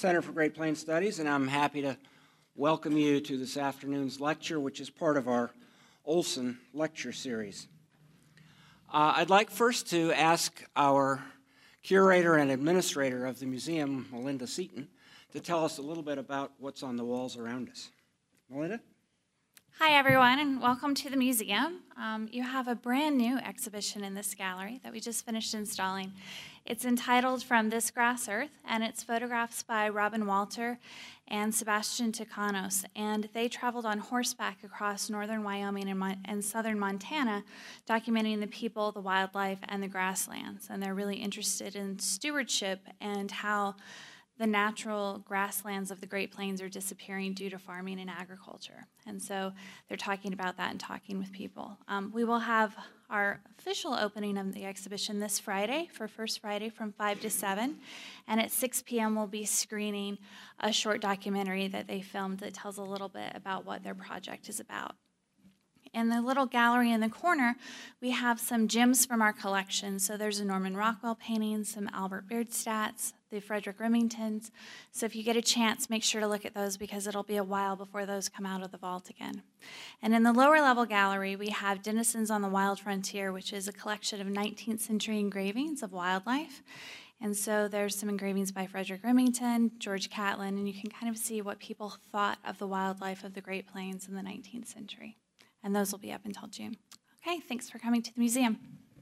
Center for Great Plains Studies, and I'm happy to welcome you to this afternoon's lecture, which is part of our Olson lecture series. I'd like first to ask our curator and administrator of the museum, Melinda Seaton, to tell us a little bit about what's on the walls around us. Melinda? Hi, everyone, and welcome to the museum. You have a brand new exhibition in this gallery that we just finished installing. It's entitled From This Grass Earth, and it's photographs by Robin Walter and Sebastian Tucanos. And they traveled on horseback across northern Wyoming and southern Montana, documenting the people, the wildlife, and the grasslands. And they're really interested in stewardship and how the natural grasslands of the Great Plains are disappearing due to farming and agriculture. And so they're talking about that and talking with people. We will have our official opening of the exhibition this Friday, for First Friday from 5 to 7. And at 6 p.m. we'll be screening a short documentary that they filmed that tells a little bit about what their project is about. In the little gallery in the corner, we have some gems from our collection. So there's a Norman Rockwell painting, some Albert Bierstadts, the Frederick Remingtons. So if you get a chance, make sure to look at those because it'll be a while before those come out of the vault again. And in the lower level gallery, we have Denizens on the Wild Frontier, which is a collection of 19th century engravings of wildlife. And so there's some engravings by Frederick Remington, George Catlin, and you can kind of see what people thought of the wildlife of the Great Plains in the 19th century. And those will be up until June. Okay, thanks for coming to the museum.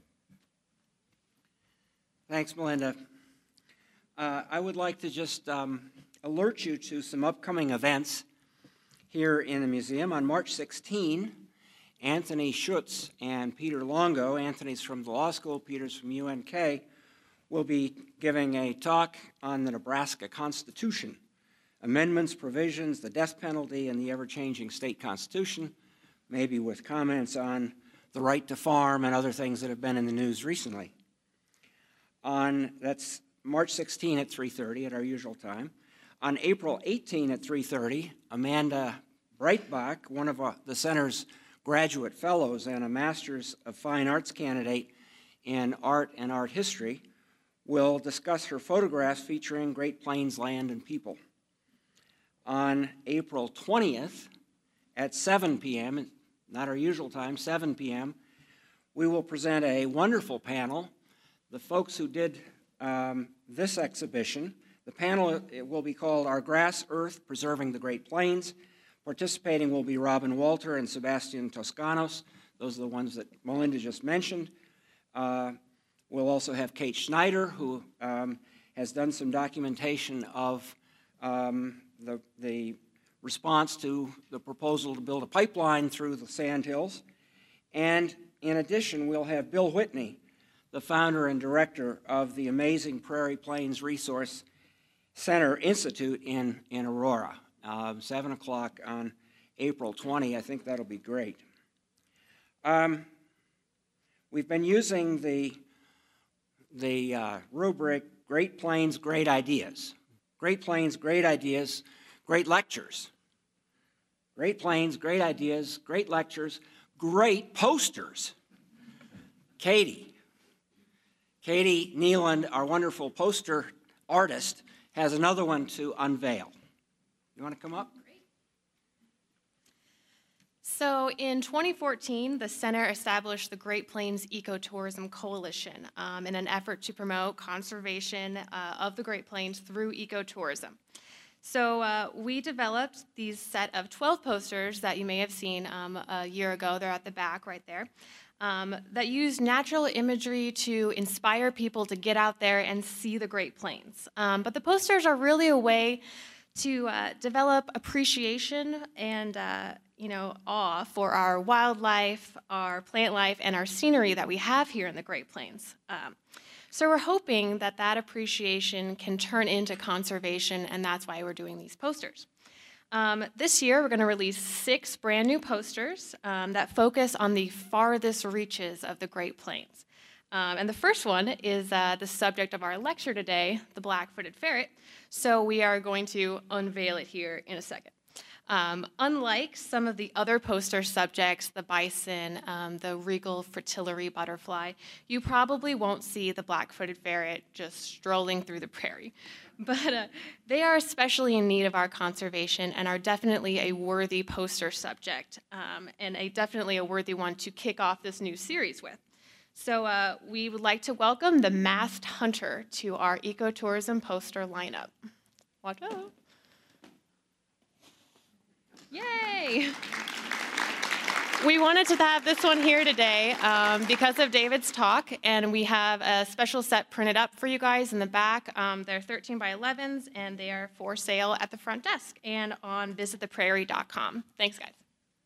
Thanks, Melinda. I would like to just alert you to some upcoming events here in the museum. On March 16, Anthony Schutz and Peter Longo, Anthony's from the law school, Peter's from UNK, will be giving a talk on the Nebraska Constitution, amendments, provisions, the death penalty, and the ever-changing state constitution, maybe with comments on the right to farm and other things that have been in the news recently. That's March 16 at 3:30 at our usual time. On April 18 at 3:30, Amanda Breitbach, one of the center's graduate fellows and a Master's of Fine Arts candidate in art and art history, will discuss her photographs featuring Great Plains land and people. On April 20th at 7 p.m., not our usual time, 7 p.m., we will present a wonderful panel. The folks who did this exhibition, the panel will be called Our Grass Earth, Preserving the Great Plains. Participating will be Robin Walter and Sebastian Tucanos. Those are the ones that Melinda just mentioned. We'll also have Kate Schneider, who has done some documentation of the response to the proposal to build a pipeline through the Sandhills. And in addition, we'll have Bill Whitney, the founder and director of the amazing Prairie Plains Resource Center Institute in Aurora, 7 o'clock on April 20. I think that'll be great. We've been using the rubric Great Plains, Great Ideas. Great Plains, Great Ideas, Great Lectures. Great Plains, great ideas, great lectures, great posters. Katie Nealand, our wonderful poster artist, has another one to unveil. You want to come up? So in 2014, the center established the Great Plains Ecotourism Coalition in an effort to promote conservation of the Great Plains through ecotourism. So we developed these set of 12 posters that you may have seen a year ago. They're at the back right there. That use natural imagery to inspire people to get out there and see the Great Plains. But the posters are really a way to develop appreciation and awe for our wildlife, our plant life, and our scenery that we have here in the Great Plains. So we're hoping that that appreciation can turn into conservation, and that's why we're doing these posters. This year, we're going to release 6 brand new posters that focus on the farthest reaches of the Great Plains. And the first one is the subject of our lecture today, the black-footed ferret. So we are going to unveil it here in a second. Unlike some of the other poster subjects, the bison, the regal fritillary butterfly, you probably won't see the black-footed ferret just strolling through the prairie. But they are especially in need of our conservation and are definitely a worthy poster subject, and definitely a worthy one to kick off this new series with. So we would like to welcome the masked hunter to our ecotourism poster lineup. Watch out. Yay! We wanted to have this one here today because of David's talk, and we have a special set printed up for you guys in the back. They're 13 by 11s, and they are for sale at the front desk and on visittheprairie.com. Thanks, guys.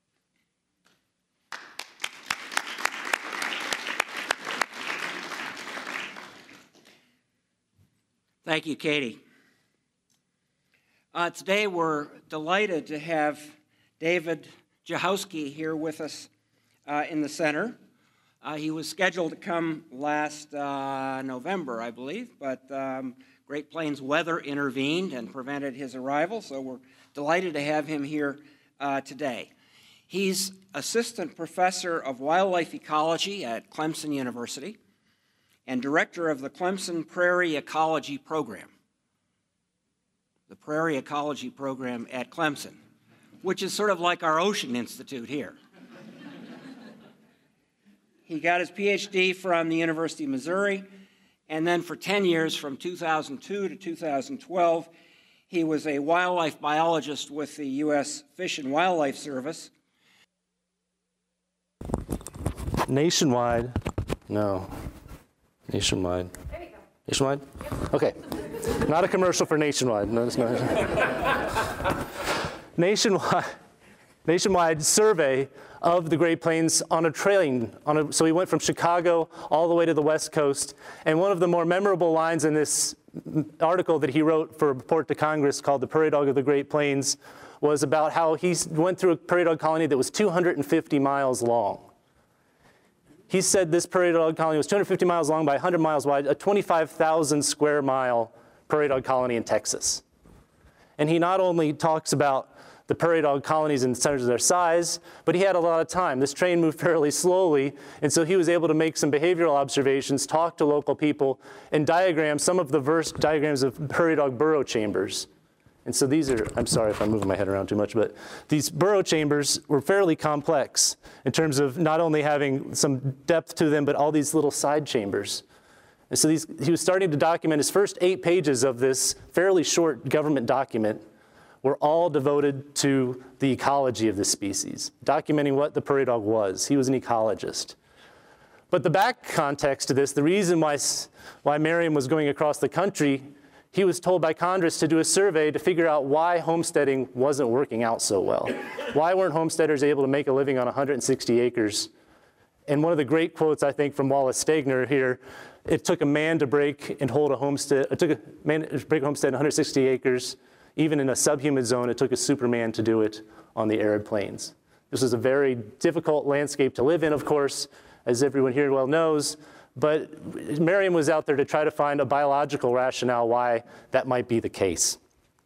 Thank you, Katie. Today we're delighted to have David Jahowski here with us in the center. He was scheduled to come last November, I believe, but Great Plains weather intervened and prevented his arrival, so we're delighted to have him here today. He's assistant professor of wildlife ecology at Clemson University and director of the Clemson Prairie Ecology Program. The Prairie Ecology Program at Clemson, which is sort of like our Ocean Institute here. He got his PhD from the University of Missouri, and then for 10 years, from 2002 to 2012, he was a wildlife biologist with the U.S. Fish and Wildlife Service. Nationwide, no. Nationwide. There you go. Nationwide? Yep. Okay. Not a commercial for Nationwide. No, it's not. Nationwide survey of the Great Plains on a trailing. So he went from Chicago all the way to the West Coast. And one of the more memorable lines in this article that he wrote for a report to Congress called The Prairie Dog of the Great Plains was about how he went through a prairie dog colony that was 250 miles long. He said this prairie dog colony was 250 miles long by 100 miles wide, a 25,000 square mile prairie dog colony in Texas. And he not only talks about the prairie dog colonies in terms of their size, but he had a lot of time. This train moved fairly slowly, and so he was able to make some behavioral observations, talk to local people, and diagram some of the verse diagrams of prairie dog burrow chambers. And so these are, I'm sorry if I'm moving my head around too much, but these burrow chambers were fairly complex in terms of not only having some depth to them, but all these little side chambers. And so he was starting to document his first 8 pages of this fairly short government document were all devoted to the ecology of this species, documenting what the prairie dog was. He was an ecologist. But the back context to this, the reason why Merriam was going across the country, he was told by Congress to do a survey to figure out why homesteading wasn't working out so well. Why weren't homesteaders able to make a living on 160 acres? And one of the great quotes, I think, from Wallace Stegner here, it took a man to break and hold a homestead, it took a man to break a homestead in 160 acres. Even in a subhumid zone, it took a Superman to do it on the arid plains. This was a very difficult landscape to live in, of course, as everyone here well knows. But Merriam was out there to try to find a biological rationale why that might be the case.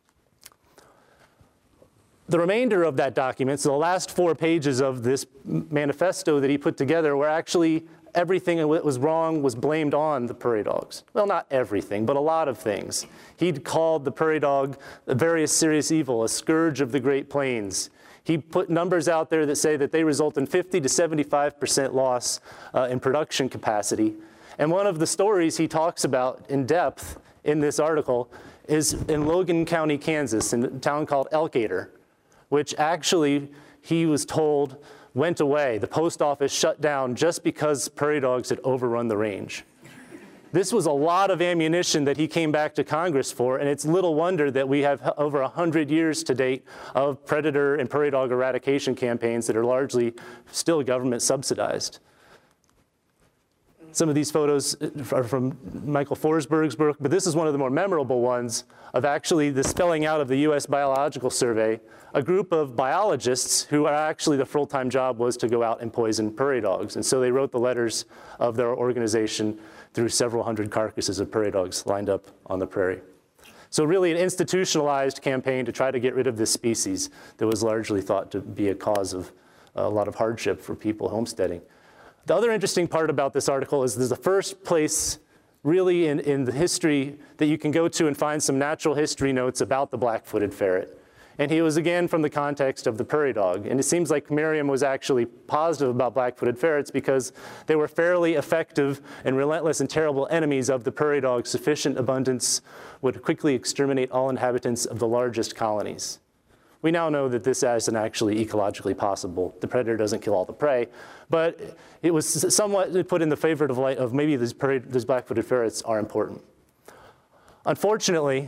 The remainder of that document, so the last 4 pages of this manifesto that he put together, were actually everything that was wrong was blamed on the prairie dogs. Well, not everything, but a lot of things. He'd called the prairie dog a very serious evil, a scourge of the Great Plains. He put numbers out there that say that they result in 50 to 75% loss in production capacity. And one of the stories he talks about in depth in this article is in Logan County, Kansas, in a town called Elkader, which actually he was told went away. The post office shut down just because prairie dogs had overrun the range. This was a lot of ammunition that he came back to Congress for, and it's little wonder that we have over 100 years to date of predator and prairie dog eradication campaigns that are largely still government subsidized. Some of these photos are from Michael Forsberg's book, but this is one of the more memorable ones of actually the spelling out of the U.S. Biological Survey, a group of biologists who are actually the full-time job was to go out and poison prairie dogs. And so they wrote the letters of their organization through several hundred carcasses of prairie dogs lined up on the prairie. So really an institutionalized campaign to try to get rid of this species that was largely thought to be a cause of a lot of hardship for people homesteading. The other interesting part about this article is this is the first place really in the history that you can go to and find some natural history notes about the black-footed ferret. And he was again from the context of the prairie dog. And it seems like Merriam was actually positive about black-footed ferrets because they were fairly effective and relentless and terrible enemies of the prairie dog. Sufficient abundance would quickly exterminate all inhabitants of the largest colonies. We now know that this isn't actually ecologically possible. The predator doesn't kill all the prey, but it was somewhat put in the favorative light of maybe these black-footed ferrets are important. Unfortunately,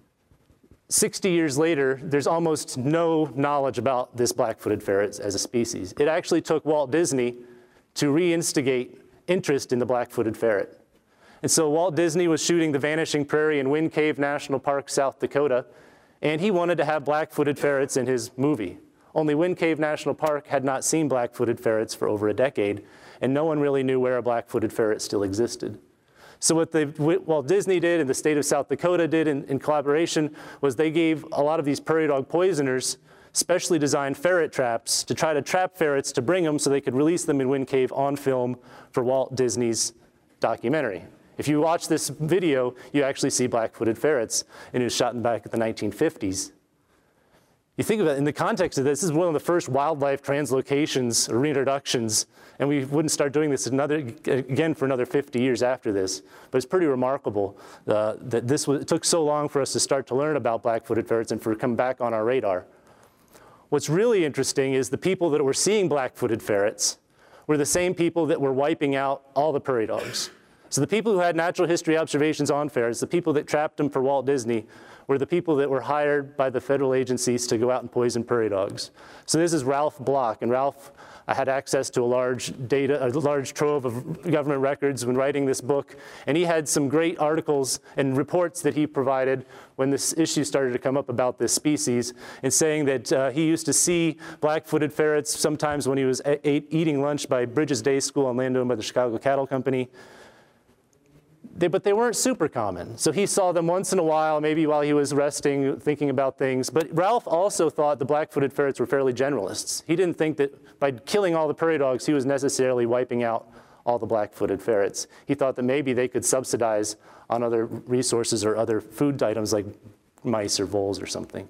60 years later, there's almost no knowledge about this black-footed ferret as a species. It actually took Walt Disney to reinstigate interest in the black-footed ferret. And so Walt Disney was shooting The Vanishing Prairie in Wind Cave National Park, South Dakota, and he wanted to have black-footed ferrets in his movie. Only Wind Cave National Park had not seen black-footed ferrets for over a decade, and no one really knew where a black-footed ferret still existed. So what Walt Disney did and the state of South Dakota did in collaboration was they gave a lot of these prairie dog poisoners specially designed ferret traps to try to trap ferrets to bring them so they could release them in Wind Cave on film for Walt Disney's documentary. If you watch this video, you actually see black-footed ferrets, and it was shot back in the 1950s. You think about it in the context of this is one of the first wildlife translocations or reintroductions, and we wouldn't start doing this again for another 50 years after this. But it's pretty remarkable that it took so long for us to start to learn about black-footed ferrets and for it to come back on our radar. What's really interesting is the people that were seeing black-footed ferrets were the same people that were wiping out all the prairie dogs. So the people who had natural history observations on ferrets, the people that trapped them for Walt Disney, were the people that were hired by the federal agencies to go out and poison prairie dogs. So this is Ralph Block, and Ralph had access to a large trove of government records when writing this book, and he had some great articles and reports that he provided when this issue started to come up about this species, and saying that he used to see black-footed ferrets sometimes when he was eating lunch by Bridges Day School on land owned by the Chicago Cattle Company. But they weren't super common. So he saw them once in a while, maybe while he was resting, thinking about things. But Ralph also thought the black-footed ferrets were fairly generalists. He didn't think that by killing all the prairie dogs, he was necessarily wiping out all the black-footed ferrets. He thought that maybe they could subsidize on other resources or other food items like mice or voles or something.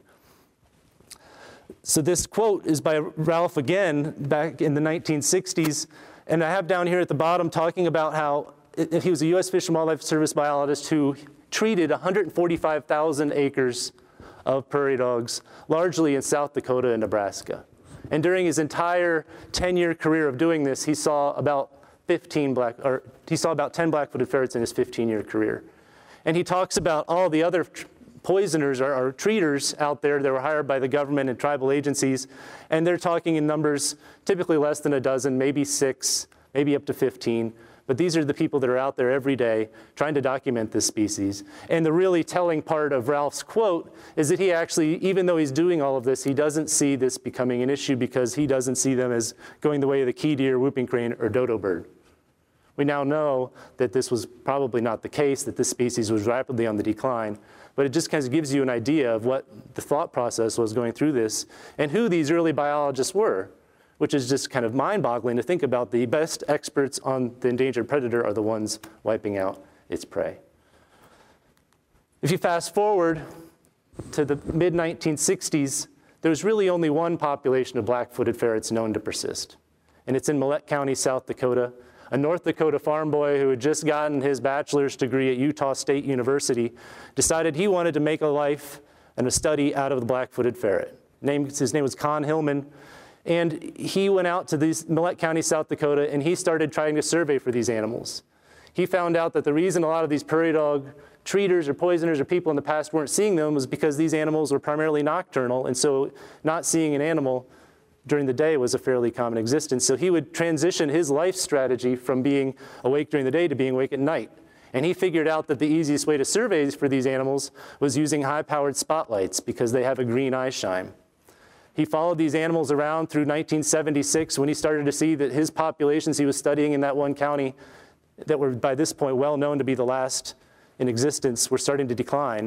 So this quote is by Ralph again, back in the 1960s. And I have down here at the bottom talking about how he was a U.S. Fish and Wildlife Service biologist who treated 145,000 acres of prairie dogs, largely in South Dakota and Nebraska. And during his entire 10-year career of doing this, he saw about 10 black-footed ferrets in his 15-year career. And he talks about all the other poisoners or treaters out there that were hired by the government and tribal agencies, and they're talking in numbers typically less than a dozen, maybe 6, maybe up to 15. But these are the people that are out there every day trying to document this species. And the really telling part of Ralph's quote is that he actually, even though he's doing all of this, he doesn't see this becoming an issue because he doesn't see them as going the way of the key deer, whooping crane, or dodo bird. We now know that this was probably not the case, that this species was rapidly on the decline. But it just kind of gives you an idea of what the thought process was going through this and who these early biologists were, which is just kind of mind-boggling to think about. The best experts on the endangered predator are the ones wiping out its prey. If you fast forward to the mid-1960s, there was really only one population of black-footed ferrets known to persist. And it's in Millette County, South Dakota. A North Dakota farm boy who had just gotten his bachelor's degree at Utah State University decided he wanted to make a life and a study out of the black-footed ferret. His name was Con Hillman. And he went out to Millette County, South Dakota, and he started trying to survey for these animals. He found out that the reason a lot of these prairie dog treaters or poisoners or people in the past weren't seeing them was because these animals were primarily nocturnal, and so not seeing an animal during the day was a fairly common existence. So he would transition his life strategy from being awake during the day to being awake at night. And he figured out that the easiest way to survey for these animals was using high-powered spotlights because they have a green eye shine. He followed these animals around through 1976 when he started to see that his populations he was studying in that one county that were by this point well known to be the last in existence were starting to decline.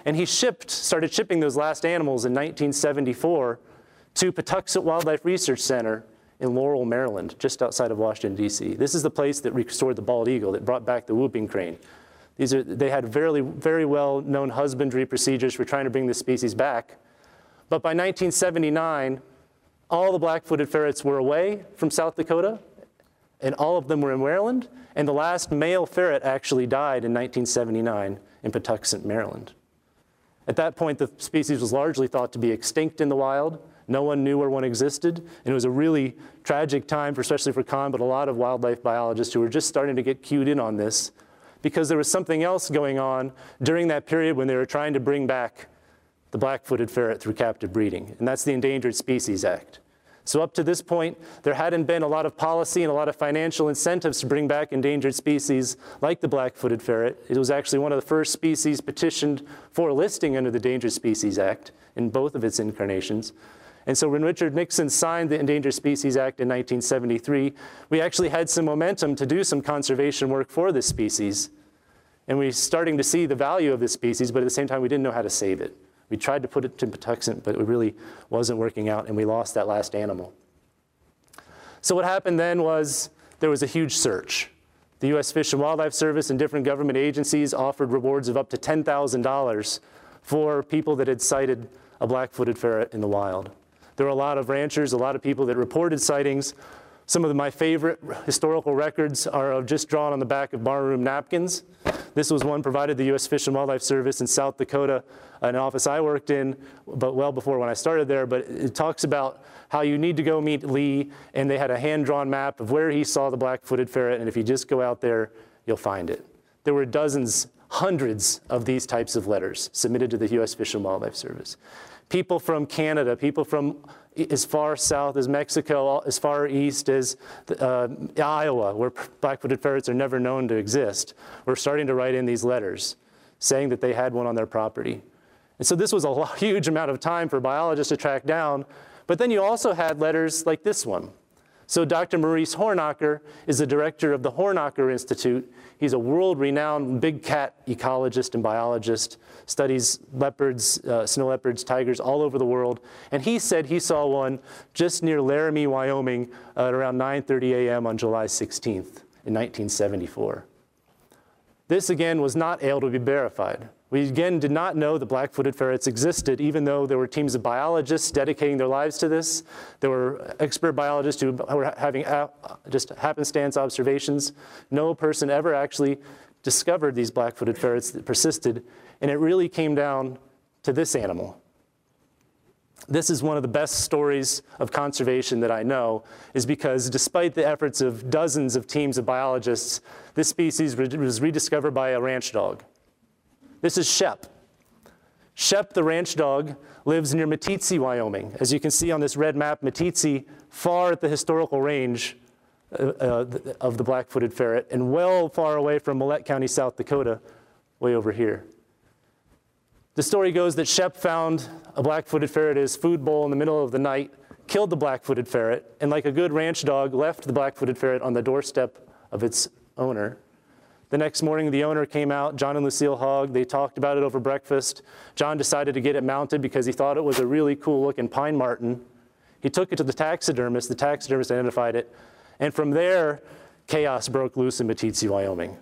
And he started shipping those last animals in 1974 to Patuxent Wildlife Research Center in Laurel, Maryland, just outside of Washington, D.C. This is the place that restored the bald eagle, that brought back the whooping crane. They had very, very well-known husbandry procedures for trying to bring this species back. But by 1979, all the black-footed ferrets were away from South Dakota, and all of them were in Maryland, and the last male ferret actually died in 1979 in Patuxent, Maryland. At that point, the species was largely thought to be extinct in the wild. No one knew where one existed, and it was a really tragic time, especially for Kahn, but a lot of wildlife biologists who were just starting to get cued in on this, because there was something else going on during that period when they were trying to bring back the black-footed ferret through captive breeding, and that's the Endangered Species Act. So up to this point, there hadn't been a lot of policy and a lot of financial incentives to bring back endangered species like the black-footed ferret. It was actually one of the first species petitioned for listing under the Endangered Species Act in both of its incarnations. And so when Richard Nixon signed the Endangered Species Act in 1973, we actually had some momentum to do some conservation work for this species. And we're starting to see the value of this species, but at the same time, we didn't know how to save it. We tried to put it to Patuxent, but it really wasn't working out, and we lost that last animal. So what happened then was there was a huge search. The U.S. Fish and Wildlife Service and different government agencies offered rewards of up to $10,000 for people that had sighted a black-footed ferret in the wild. There were a lot of ranchers, a lot of people that reported sightings. Some of my favorite historical records are just drawn on the back of barroom napkins. This was one provided the U.S. Fish and Wildlife Service in South Dakota, an office I worked in, but well before when I started there. But it talks about how you need to go meet Lee, and they had a hand-drawn map of where he saw the black-footed ferret, and if you just go out there, you'll find it. There were dozens, hundreds of these types of letters submitted to the U.S. Fish and Wildlife Service. People from Canada, people from as far south as Mexico, as far east as Iowa, where black-footed ferrets are never known to exist, were starting to write in these letters saying that they had one on their property. And so this was a huge amount of time for biologists to track down. But then you also had letters like this one. So Dr. Maurice Hornacher is the director of the Hornacher Institute. He's a world-renowned big cat ecologist and biologist, studies leopards, snow leopards, tigers all over the world. And he said he saw one just near Laramie, Wyoming at around 9:30 a.m. on July 16th in 1974. This, again, was not able to be verified. We, again, did not know that black-footed ferrets existed, even though there were teams of biologists dedicating their lives to this. There were expert biologists who were having just happenstance observations. No person ever actually discovered these black-footed ferrets that persisted, and it really came down to this animal. This is one of the best stories of conservation that I know, is because despite the efforts of dozens of teams of biologists, this species was rediscovered by a ranch dog. This is Shep. Shep, the ranch dog, lives near Meeteetse, Wyoming. As you can see on this red map, Meeteetse, far at the historical range of the black-footed ferret, and well far away from Millette County, South Dakota, way over here. The story goes that Shep found a black-footed ferret in his food bowl in the middle of the night, killed the black-footed ferret, and like a good ranch dog, left the black-footed ferret on the doorstep of its owner. The next morning, the owner came out, John and Lucille Hogg. They talked about it over breakfast. John decided to get it mounted because he thought it was a really cool-looking pine marten. He took it to the taxidermist. The taxidermist identified it. And from there, chaos broke loose in Meeteetse, Wyoming.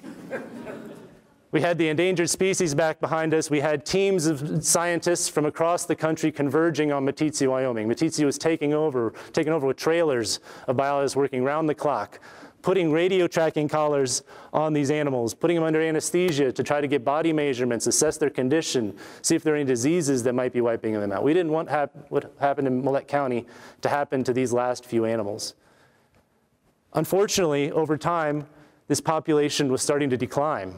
We had the endangered species back behind us. We had teams of scientists from across the country converging on Meeteetse, Wyoming. Meeteetse was taken over with trailers of biologists working round the clock, putting radio tracking collars on these animals, putting them under anesthesia to try to get body measurements, assess their condition, see if there are any diseases that might be wiping them out. We didn't want what happened in Millette County to happen to these last few animals. Unfortunately, over time, this population was starting to decline.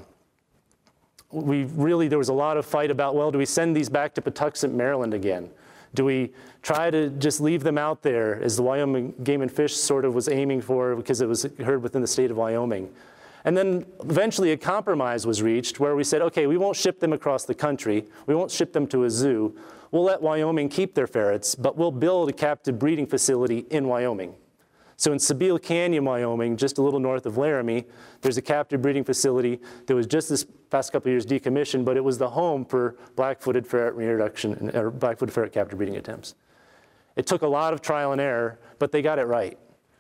There was a lot of fight about, well, do we send these back to Patuxent, Maryland again? Do we try to just leave them out there, as the Wyoming Game and Fish sort of was aiming for, because it was heard within the state of Wyoming? And then eventually a compromise was reached where we said, okay, we won't ship them across the country. We won't ship them to a zoo. We'll let Wyoming keep their ferrets, but we'll build a captive breeding facility in Wyoming. So in Sabine Canyon, Wyoming, just a little north of Laramie, there's a captive breeding facility that was just this past couple of years decommissioned, but it was the home for black-footed ferret reintroduction, or black-footed ferret captive breeding attempts. It took a lot of trial and error, but they got it right.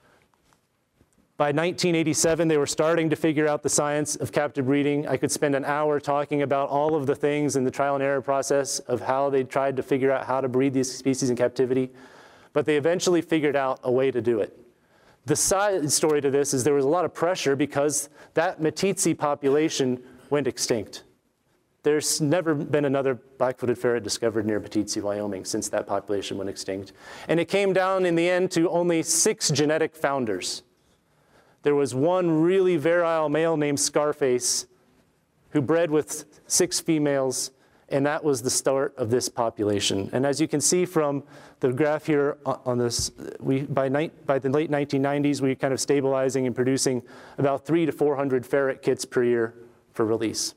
By 1987, they were starting to figure out the science of captive breeding. I could spend an hour talking about all of the things in the trial and error process of how they tried to figure out how to breed these species in captivity, but they eventually figured out a way to do it. The side story to this is there was a lot of pressure because that Meeteetse population went extinct. There's never been another black-footed ferret discovered near Meeteetse, Wyoming, since that population went extinct. And it came down in the end to only 6 genetic founders. There was one really virile male named Scarface who bred with 6 females, and that was the start of this population. And as you can see from the graph here on this, by the late 1990s, we were kind of stabilizing and producing about 300 to 400 ferret kits per year for release.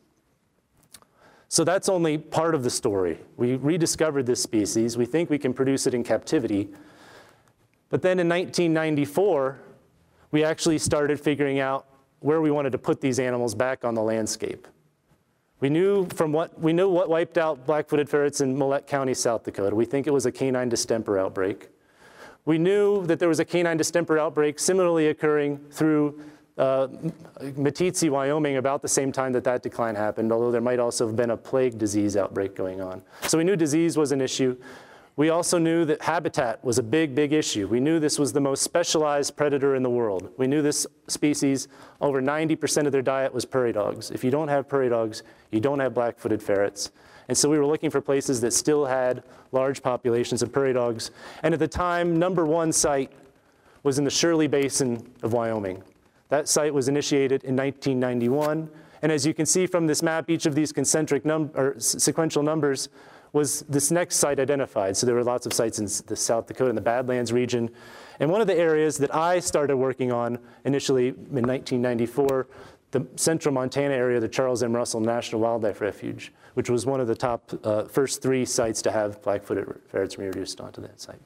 So that's only part of the story. We rediscovered this species. We think we can produce it in captivity. But then in 1994, we actually started figuring out where we wanted to put these animals back on the landscape. We knew what wiped out black-footed ferrets in Millette County, South Dakota. We think it was a canine distemper outbreak. We knew that there was a canine distemper outbreak similarly occurring through Meeteetse, Wyoming, about the same time that that decline happened, although there might also have been a plague disease outbreak going on. So we knew disease was an issue. We also knew that habitat was a big, big issue. We knew this was the most specialized predator in the world. We knew this species, over 90% of their diet was prairie dogs. If you don't have prairie dogs, you don't have black-footed ferrets. And so we were looking for places that still had large populations of prairie dogs. And at the time, #1 site was in the Shirley Basin of Wyoming. That site was initiated in 1991. And as you can see from this map, each of these concentric sequential numbers was this next site identified. So there were lots of sites in the South Dakota and the Badlands region. And one of the areas that I started working on initially in 1994, the central Montana area, the Charles M. Russell National Wildlife Refuge, which was one of the top first 3 sites to have black-footed ferrets reintroduced onto that site.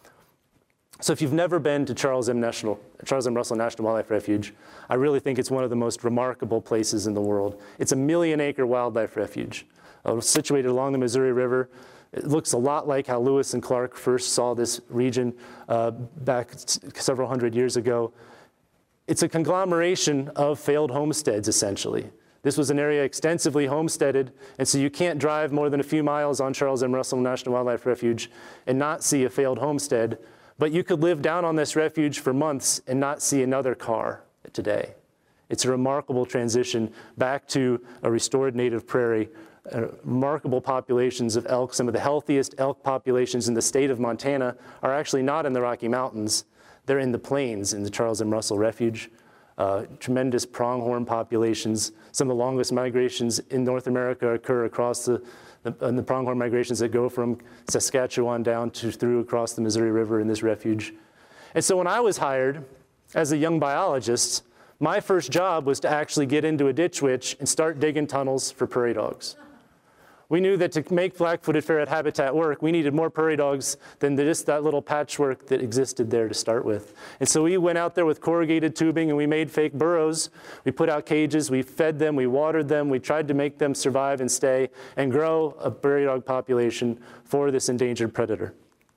So if you've never been to Charles M. Russell National Wildlife Refuge, I really think it's one of the most remarkable places in the world. It's a 1 million-acre wildlife refuge. Situated along the Missouri River. It looks a lot like how Lewis and Clark first saw this region back several hundred years ago. It's a conglomeration of failed homesteads, essentially. This was an area extensively homesteaded, and so you can't drive more than a few miles on Charles M. Russell National Wildlife Refuge and not see a failed homestead, but you could live down on this refuge for months and not see another car today. It's a remarkable transition back to a restored native prairie. Remarkable populations of elk. Some of the healthiest elk populations in the state of Montana are actually not in the Rocky Mountains. They're in the plains in the Charles M. Russell Refuge. Tremendous pronghorn populations. Some of the longest migrations in North America occur across the pronghorn migrations that go from Saskatchewan down through across the Missouri River in this refuge. And so when I was hired as a young biologist, my first job was to actually get into a ditch witch and start digging tunnels for prairie dogs. We knew that to make black-footed ferret habitat work, we needed more prairie dogs than just that little patchwork that existed there to start with. And so we went out there with corrugated tubing and we made fake burrows. We put out cages, we fed them, we watered them, we tried to make them survive and stay and grow a prairie dog population for this endangered predator.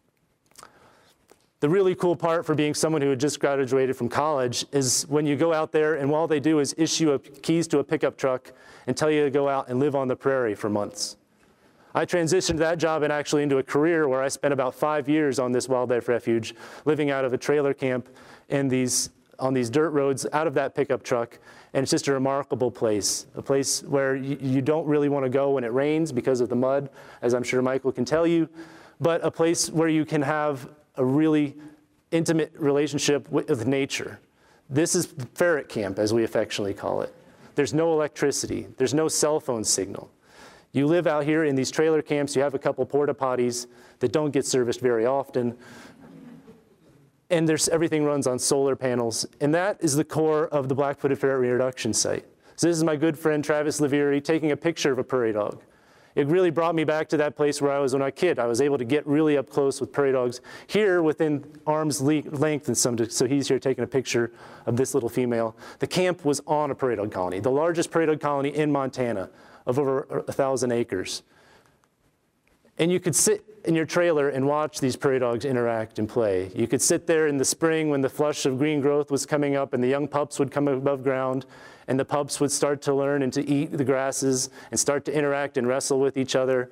The really cool part for being someone who had just graduated from college is when you go out there and all they do is issue keys to a pickup truck and tell you to go out and live on the prairie for months. I transitioned that job and actually into a career where I spent about 5 years on this wildlife refuge, living out of a trailer camp on these dirt roads out of that pickup truck. And it's just a remarkable place, a place where you don't really want to go when it rains because of the mud, as I'm sure Michael can tell you, but a place where you can have a really intimate relationship with nature. This is ferret camp, as we affectionately call it. There's no electricity. There's no cell phone signal. You live out here in these trailer camps. You have a couple porta potties that don't get serviced very often. And everything runs on solar panels. And that is the core of the black-footed ferret reintroduction site. So this is my good friend Travis Leveri taking a picture of a prairie dog. It really brought me back to that place where I was when I was a kid. I was able to get really up close with prairie dogs here within arm's length, and so he's here taking a picture of this little female. The camp was on a prairie dog colony, the largest prairie dog colony in Montana of over 1,000 acres. And you could sit in your trailer and watch these prairie dogs interact and play. You could sit there in the spring when the flush of green growth was coming up and the young pups would come above ground, and the pups would start to learn and to eat the grasses and start to interact and wrestle with each other.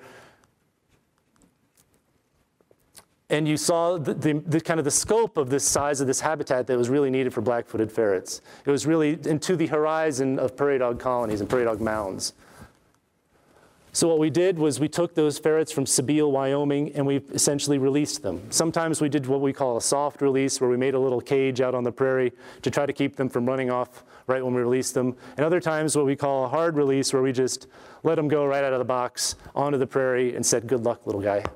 And you saw the kind of the scope of this size of this habitat that was really needed for black-footed ferrets. It was really into the horizon of prairie dog colonies and prairie dog mounds. So what we did was we took those ferrets from Sabile, Wyoming, and we essentially released them. Sometimes we did what we call a soft release, where we made a little cage out on the prairie to try to keep them from running off right when we released them. And other times what we call a hard release, where we just let them go right out of the box onto the prairie and said, good luck, little guy.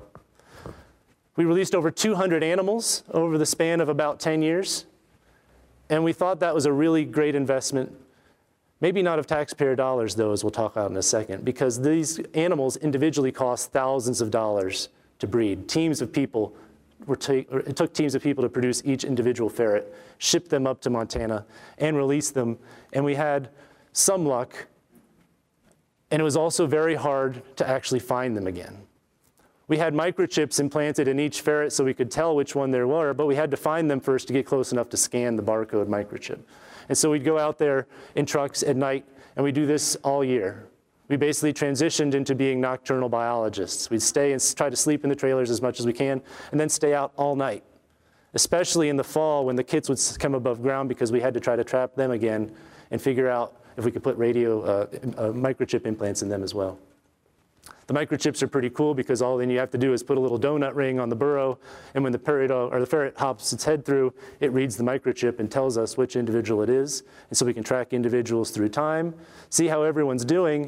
We released over 200 animals over the span of about 10 years. And we thought that was a really great investment. Maybe not of taxpayer dollars, though, as we'll talk about in a second, because these animals individually cost thousands of dollars to breed. Teams of people it took teams of people to produce each individual ferret, ship them up to Montana, and release them. And we had some luck, and it was also very hard to actually find them again. We had microchips implanted in each ferret so we could tell which one there were, but we had to find them first to get close enough to scan the barcode microchip. And so we'd go out there in trucks at night, and we do this all year. We basically transitioned into being nocturnal biologists. We'd stay and try to sleep in the trailers as much as we can, and then stay out all night, especially in the fall when the kits would come above ground, because we had to try to trap them again and figure out if we could put microchip implants in them as well. The microchips are pretty cool because all then you have to do is put a little donut ring on the burrow, and when the ferret hops its head through, it reads the microchip and tells us which individual it is. And so we can track individuals through time, see how everyone's doing,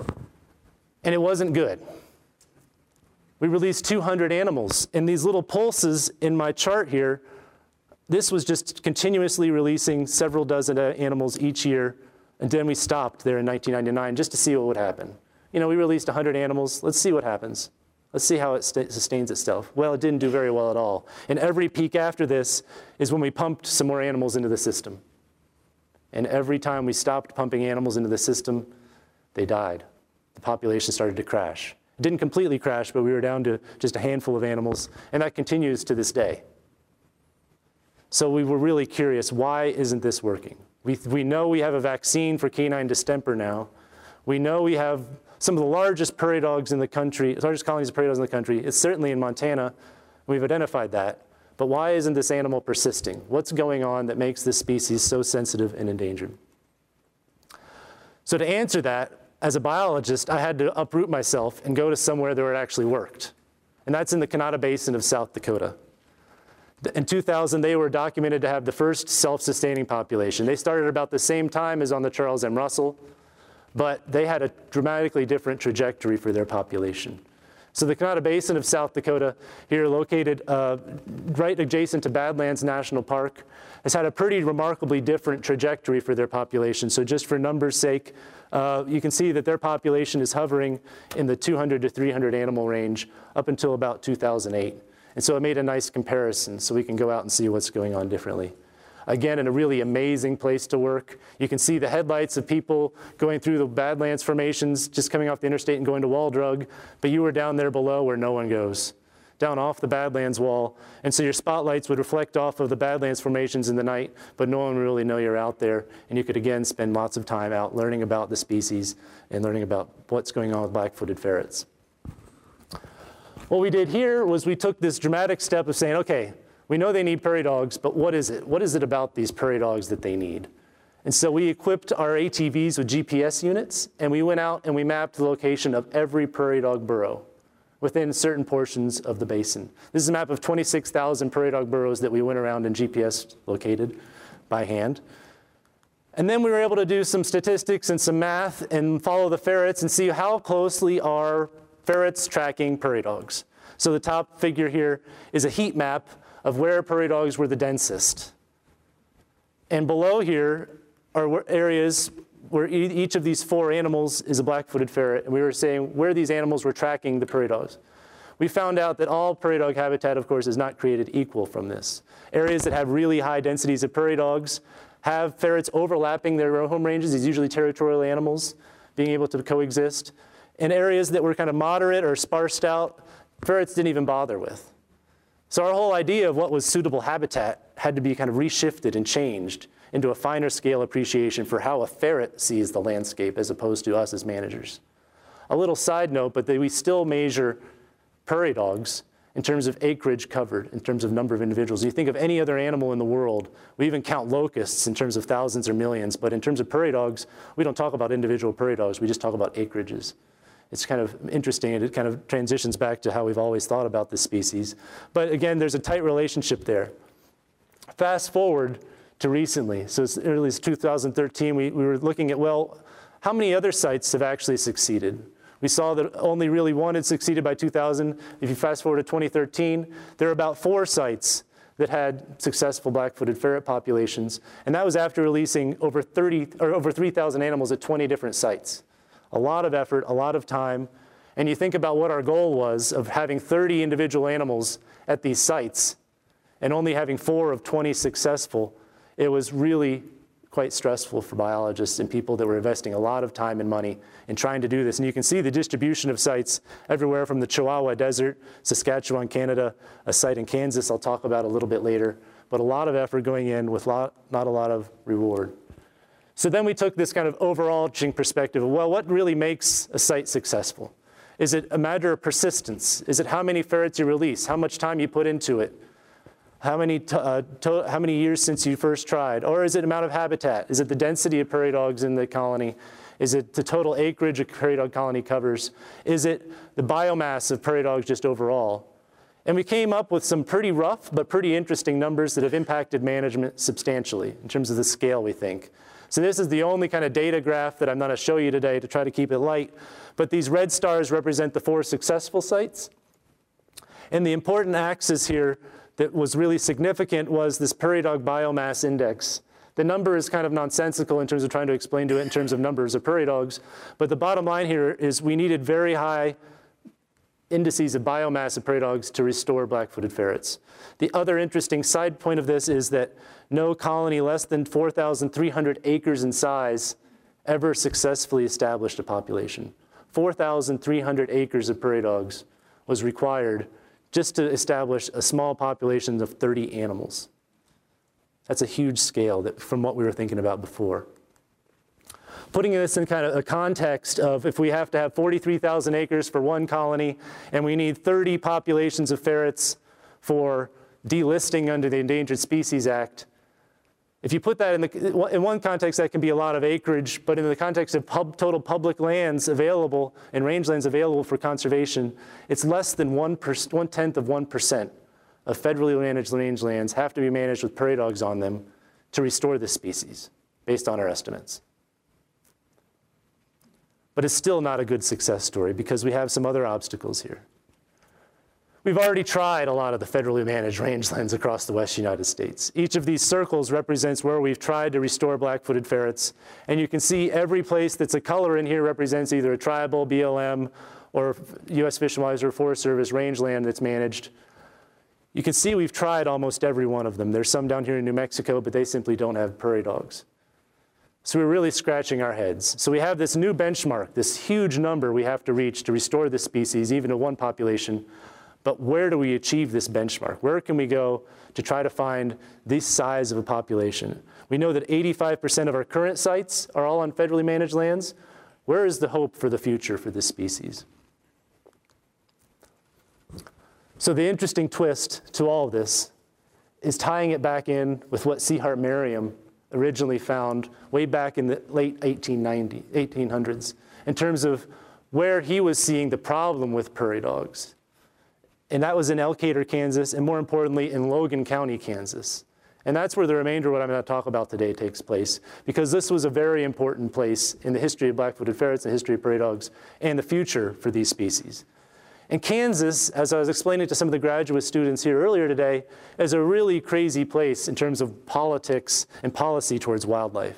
and it wasn't good. We released 200 animals, and these little pulses in my chart here, this was just continuously releasing several dozen animals each year, and then we stopped there in 1999 just to see what would happen. You know, we released 100 animals. Let's see what happens. Let's see how it sustains itself. Well, it didn't do very well at all. And every peak after this is when we pumped some more animals into the system. And every time we stopped pumping animals into the system, they died. The population started to crash. It didn't completely crash, but we were down to just a handful of animals, and that continues to this day. So we were really curious, why isn't this working? We know we have a vaccine for canine distemper now. We know we have some of the largest prairie dogs in the country, largest colonies of prairie dogs in the country. It's certainly in Montana. We've identified that. But why isn't this animal persisting? What's going on that makes this species so sensitive and endangered? So to answer that, as a biologist, I had to uproot myself and go to somewhere where it actually worked. And that's in the Kanata Basin of South Dakota. In 2000, they were documented to have the first self-sustaining population. They started about the same time as on the Charles M. Russell, but they had a dramatically different trajectory for their population. So the Kanata Basin of South Dakota, here located right adjacent to Badlands National Park, has had a pretty remarkably different trajectory for their population. So just for numbers' sake, you can see that their population is hovering in the 200 to 300 animal range up until about 2008. And so it made a nice comparison so we can go out and see what's going on differently. Again, in a really amazing place to work. You can see the headlights of people going through the Badlands formations, just coming off the interstate and going to Wall Drug, but you were down there below where no one goes, down off the Badlands wall. And so your spotlights would reflect off of the Badlands formations in the night, but no one would really know you're out there. And you could, again, spend lots of time out learning about the species and learning about what's going on with black-footed ferrets. What we did here was we took this dramatic step of saying, okay, we know they need prairie dogs, but what is it? What is it about these prairie dogs that they need? And so we equipped our ATVs with GPS units, and we went out and we mapped the location of every prairie dog burrow within certain portions of the basin. This is a map of 26,000 prairie dog burrows that we went around and GPS located by hand. And then we were able to do some statistics and some math and follow the ferrets and see how closely are ferrets tracking prairie dogs. So the top figure here is a heat map of where prairie dogs were the densest. And below here are areas where each of these 4 animals is a black-footed ferret, and we were saying where these animals were tracking the prairie dogs. We found out that all prairie dog habitat, of course, is not created equal from this. Areas that have really high densities of prairie dogs have ferrets overlapping their home ranges, these usually territorial animals, being able to coexist. And areas that were kind of moderate or sparsed out, ferrets didn't even bother with. So our whole idea of what was suitable habitat had to be kind of reshifted and changed into a finer scale appreciation for how a ferret sees the landscape as opposed to us as managers. A little side note, but we still measure prairie dogs in terms of acreage covered, in terms of number of individuals. You think of any other animal in the world, we even count locusts in terms of thousands or millions, but in terms of prairie dogs, we don't talk about individual prairie dogs, we just talk about acreages. It's kind of interesting, and it kind of transitions back to how we've always thought about this species. But again, there's a tight relationship there. Fast forward to recently, so as early as 2013, we were looking at, well, how many other sites have actually succeeded? We saw that only really 1 had succeeded by 2000. If you fast forward to 2013, there are about 4 sites that had successful black-footed ferret populations, and that was after releasing over 3,000 animals at 20 different sites. A lot of effort, a lot of time, and you think about what our goal was of having 30 individual animals at these sites and only having 4 of 20 successful. It was really quite stressful for biologists and people that were investing a lot of time and money in trying to do this. And you can see the distribution of sites everywhere from the Chihuahua Desert, Saskatchewan, Canada, a site in Kansas I'll talk about a little bit later, but a lot of effort going in with not a lot of reward. So then we took this kind of overarching perspective of, well, what really makes a site successful? Is it a matter of persistence? Is it how many ferrets you release? How much time you put into it? How many years since you first tried? Or is it amount of habitat? Is it the density of prairie dogs in the colony? Is it the total acreage a prairie dog colony covers? Is it the biomass of prairie dogs just overall? And we came up with some pretty rough but pretty interesting numbers that have impacted management substantially in terms of the scale, we think. So this is the only kind of data graph that I'm going to show you today to try to keep it light. But these red stars represent the 4 successful sites. And the important axis here that was really significant was this prairie dog biomass index. The number is kind of nonsensical in terms of trying to explain to it in terms of numbers of prairie dogs. But the bottom line here is we needed very high indices of biomass of prairie dogs to restore black-footed ferrets. The other interesting side point of this is that no colony less than 4,300 acres in size ever successfully established a population. 4,300 acres of prairie dogs was required just to establish a small population of 30 animals. That's a huge scale from what we were thinking about before. Putting this in kind of a context of if we have to have 43,000 acres for one colony and we need 30 populations of ferrets for delisting under the Endangered Species Act, if you put that in one context, that can be a lot of acreage, but in the context of total public lands available and rangelands available for conservation, it's less than 1/10 of 1% of federally managed rangelands have to be managed with prairie dogs on them to restore this species, based on our estimates. But it's still not a good success story because we have some other obstacles here. We've already tried a lot of the federally managed rangelands across the West United States. Each of these circles represents where we've tried to restore black-footed ferrets. And you can see every place that's a color in here represents either a tribal, BLM, or U.S. Fish and Wildlife Forest Service rangeland that's managed. You can see we've tried almost every one of them. There's some down here in New Mexico, but they simply don't have prairie dogs. So we're really scratching our heads. So we have this new benchmark, this huge number we have to reach to restore this species, even to one population. But where do we achieve this benchmark? Where can we go to try to find this size of a population? We know that 85% of our current sites are all on federally managed lands. Where is the hope for the future for this species? So the interesting twist to all of this is tying it back in with what C. Hart Merriam originally found way back in the late 1800s in terms of where he was seeing the problem with prairie dogs. And that was in Elkader, Kansas, and more importantly, in Logan County, Kansas. And that's where the remainder of what I'm going to talk about today takes place, because this was a very important place in the history of black-footed ferrets, the history of prairie dogs, and the future for these species. And Kansas, as I was explaining to some of the graduate students here earlier today, is a really crazy place in terms of politics and policy towards wildlife.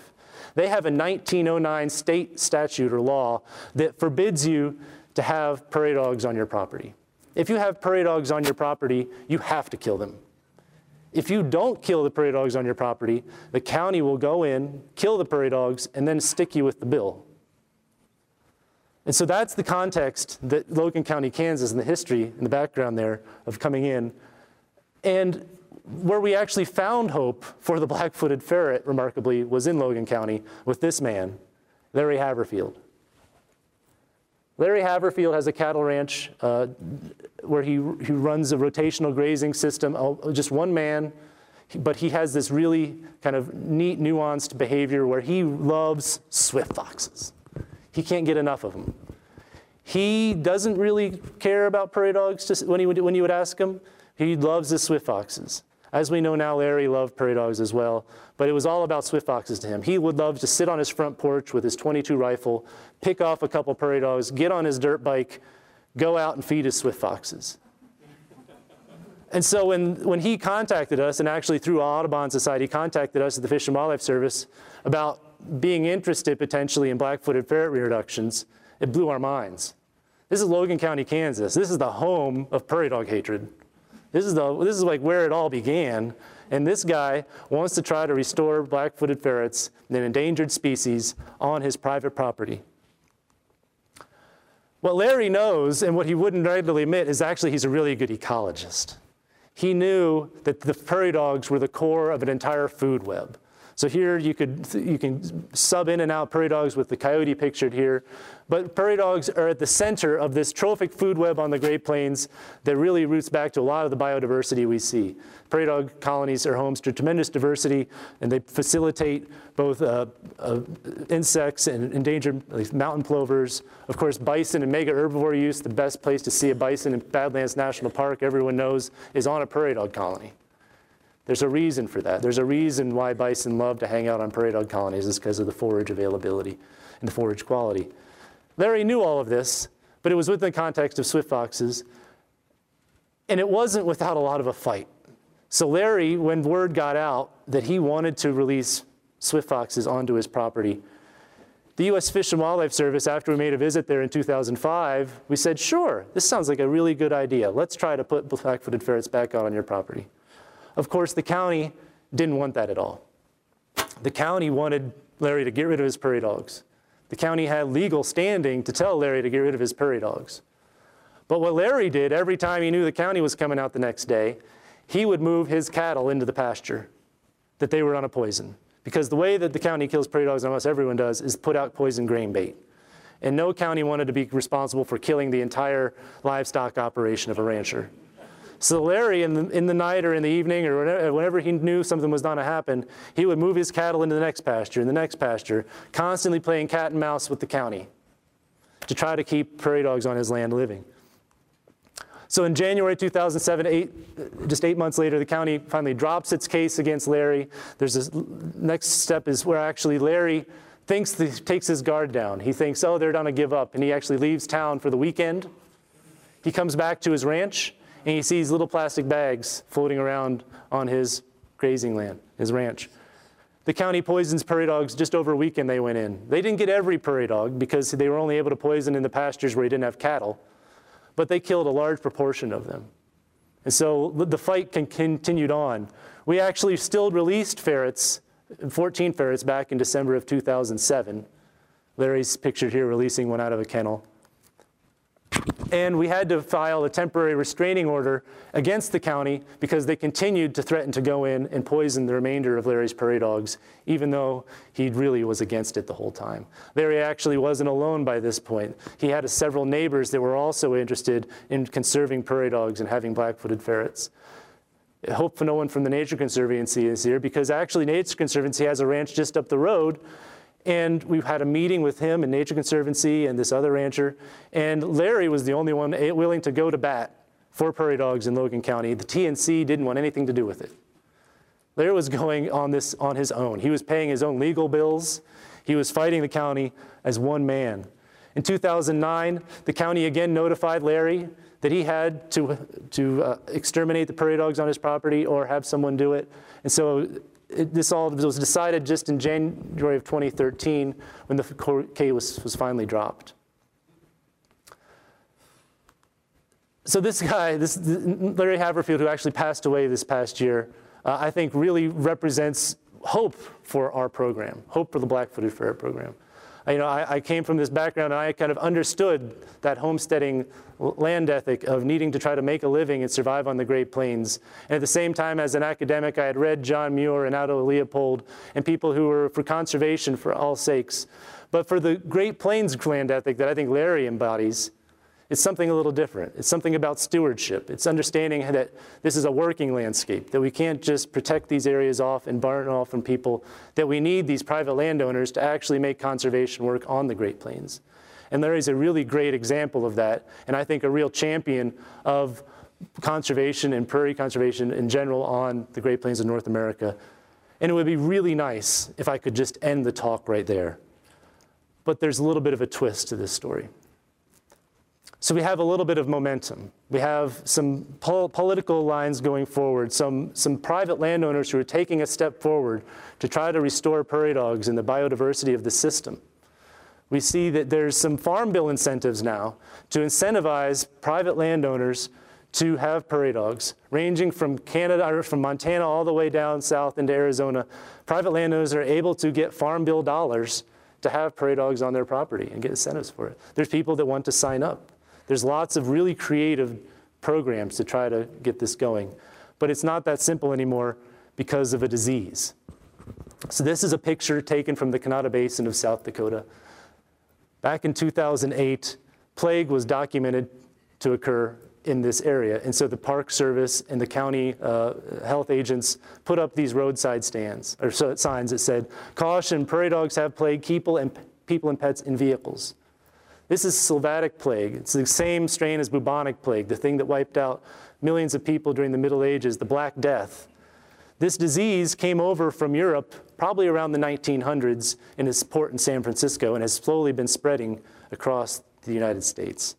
They have a 1909 state statute or law that forbids you to have prairie dogs on your property. If you have prairie dogs on your property, you have to kill them. If you don't kill the prairie dogs on your property, the county will go in, kill the prairie dogs, and then stick you with the bill. And so that's the context that Logan County, Kansas, and the history and the background there of coming in. And where we actually found hope for the black-footed ferret, remarkably, was in Logan County with this man, Larry Haverfield. Larry Haverfield has a cattle ranch where he runs a rotational grazing system, just one man, but he has this really kind of neat, nuanced behavior where he loves swift foxes. He can't get enough of them. He doesn't really care about prairie dogs just when you would ask him. He loves the swift foxes. As we know now, Larry loved prairie dogs as well, but it was all about swift foxes to him. He would love to sit on his front porch with his .22 rifle, pick off a couple prairie dogs, get on his dirt bike, go out and feed his swift foxes. And so when he contacted us, and actually through Audubon Society contacted us at the Fish and Wildlife Service about being interested potentially in black-footed ferret reintroductions, it blew our minds. This is Logan County, Kansas. This is the home of prairie dog hatred. This is like where it all began. And this guy wants to try to restore black-footed ferrets, an endangered species, on his private property. What Larry knows, and what he wouldn't readily admit, is actually he's a really good ecologist. He knew that the prairie dogs were the core of an entire food web. So here you can sub in and out prairie dogs with the coyote pictured here. But prairie dogs are at the center of this trophic food web on the Great Plains that really roots back to a lot of the biodiversity we see. Prairie dog colonies are homes to tremendous diversity, and they facilitate both insects and endangered mountain plovers. Of course, bison and mega herbivore use. The best place to see a bison in Badlands National Park, everyone knows, is on a prairie dog colony. There's a reason for that. There's a reason why bison love to hang out on prairie dog colonies. It's because of the forage availability and the forage quality. Larry knew all of this, but it was within the context of swift foxes, and it wasn't without a lot of a fight. So Larry, when word got out that he wanted to release swift foxes onto his property, the U.S. Fish and Wildlife Service, after we made a visit there in 2005, we said, sure, this sounds like a really good idea. Let's try to put black-footed ferrets back out on your property. Of course, the county didn't want that at all. The county wanted Larry to get rid of his prairie dogs. The county had legal standing to tell Larry to get rid of his prairie dogs. But what Larry did every time he knew the county was coming out the next day, he would move his cattle into the pasture that they were on a poison. Because the way that the county kills prairie dogs, almost everyone does, is put out poison grain bait. And no county wanted to be responsible for killing the entire livestock operation of a rancher. So Larry, in the night or in the evening or whenever he knew something was going to happen, he would move his cattle into the next pasture and the next pasture, constantly playing cat and mouse with the county to try to keep prairie dogs on his land living. So in January 2007, just 8 months later, the county finally drops its case against Larry. There's this next step is where actually Larry takes his guard down. He thinks, oh, they're going to give up, and he actually leaves town for the weekend. He comes back to his ranch, and he sees little plastic bags floating around on his grazing land, his ranch. The county poisons prairie dogs just over a weekend they went in. They didn't get every prairie dog because they were only able to poison in the pastures where he didn't have cattle, but they killed a large proportion of them. And so the fight continued on. We actually still released ferrets, 14 ferrets back in December of 2007. Larry's pictured here releasing one out of a kennel. And we had to file a temporary restraining order against the county because they continued to threaten to go in and poison the remainder of Larry's prairie dogs, even though he really was against it the whole time. Larry actually wasn't alone by this point. He had several neighbors that were also interested in conserving prairie dogs and having black-footed ferrets. I hope no one from the Nature Conservancy is here because actually Nature Conservancy has a ranch just up the road. And we've had a meeting with him and Nature Conservancy and this other rancher. And Larry was the only one willing to go to bat for prairie dogs in Logan County. The TNC didn't want anything to do with it. Larry was going on this on his own. He was paying his own legal bills. He was fighting the county as one man. In 2009, the county again notified Larry that he had to exterminate the prairie dogs on his property or have someone do it. And so this all was decided just in January of 2013 when the case was finally dropped. So this guy, Larry Haverfield, who actually passed away this past year, I think really represents hope for our program, hope for the Black-footed ferret program. I came from this background, and I kind of understood that homesteading land ethic of needing to try to make a living and survive on the Great Plains. And at the same time, as an academic, I had read John Muir and Aldo Leopold and people who were for conservation for all sakes. But for the Great Plains land ethic that I think Larry embodies, it's something a little different. It's something about stewardship. It's understanding that this is a working landscape, that we can't just protect these areas off and burn off from people, that we need these private landowners to actually make conservation work on the Great Plains. And Larry's a really great example of that, and I think a real champion of conservation and prairie conservation in general on the Great Plains of North America. And it would be really nice if I could just end the talk right there. But there's a little bit of a twist to this story. So we have a little bit of momentum. We have some political lines going forward, some private landowners who are taking a step forward to try to restore prairie dogs and the biodiversity of the system. We see that there's some farm bill incentives now to incentivize private landowners to have prairie dogs, ranging from Canada or from Montana all the way down south into Arizona. Private landowners are able to get farm bill dollars to have prairie dogs on their property and get incentives for it. There's people that want to sign up. There's lots of really creative programs to try to get this going. But it's not that simple anymore because of a disease. So this is a picture taken from the Kanata Basin of South Dakota. Back in 2008, plague was documented to occur in this area. And so the Park Service and the county health agents put up these roadside stands, or signs that said, "Caution, prairie dogs have plague, people and pets in vehicles." This is sylvatic plague. It's the same strain as bubonic plague, the thing that wiped out millions of people during the Middle Ages, the Black Death. This disease came over from Europe probably around the 1900s in its port in San Francisco and has slowly been spreading across the United States.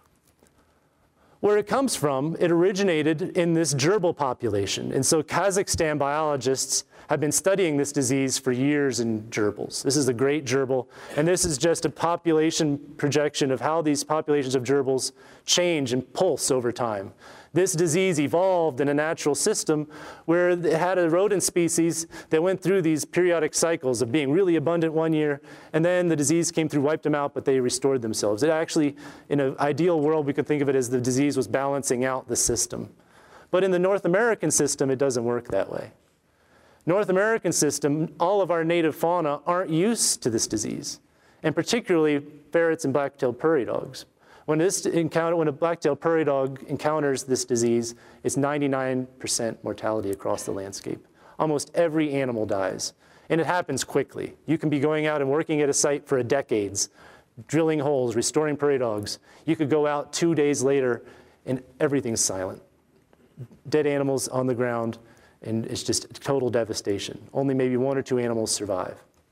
Where it comes from, it originated in this gerbil population. And so Kazakhstan biologists have been studying this disease for years in gerbils. This is the great gerbil, and this is just a population projection of how these populations of gerbils change and pulse over time. This disease evolved in a natural system where it had a rodent species that went through these periodic cycles of being really abundant one year, and then the disease came through, wiped them out, but they restored themselves. It actually, in an ideal world, we could think of it as the disease was balancing out the system. But in the North American system, it doesn't work that way. North American system, all of our native fauna aren't used to this disease, and particularly ferrets and black-tailed prairie dogs. When a black-tailed prairie dog encounters this disease, it's 99% mortality across the landscape. Almost every animal dies, and it happens quickly. You can be going out and working at a site for decades, drilling holes, restoring prairie dogs. You could go out 2 days later, and everything's silent. Dead animals on the ground, and it's just total devastation. Only maybe 1 or 2 animals survive.